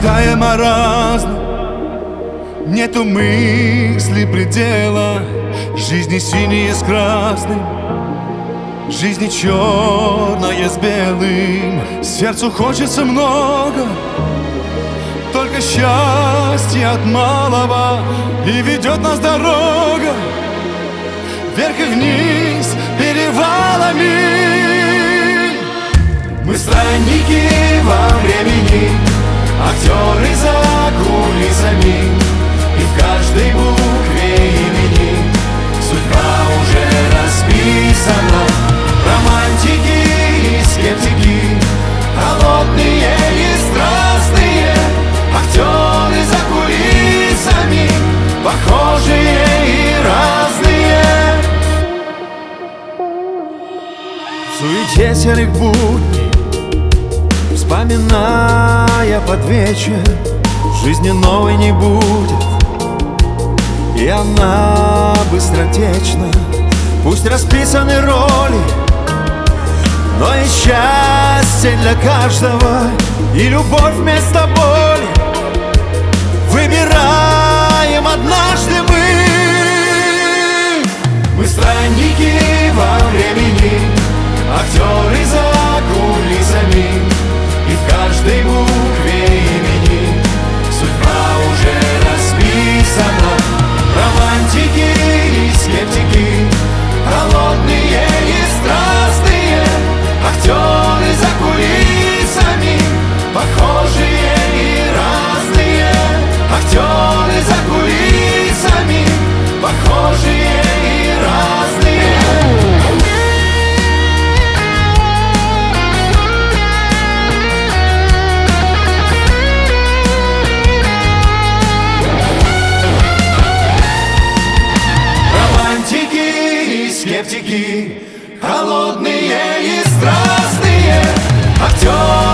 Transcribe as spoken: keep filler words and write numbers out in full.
Мечтаем о разном, нету мысли предела. Жизни синие с красным, жизни черное с белым. Сердцу хочется много, только счастье от малого. И ведет нас дорога вверх и вниз перевалами. Мы странники во времени, актеры за кулисами, и в каждой букве имени судьба уже расписана. Романтики и скептики, холодные и страстные, актеры за кулисами, похожие и разные. В суете серых будней, вспоминая под вечер, жизни новой не будет, и она быстротечна. Пусть расписаны роли, но и счастье для каждого, и любовь вместо боли выбираем однажды мы. Мы странники во времени, актеры за кулисами, и в каждой букве имени судьба уже расписана. Романтики и скептики, холодные и страстные, актеры за кулисами, похожие и разные. Актеры за кулисами, похожие и разные. Скептики, холодные и страстные, актеры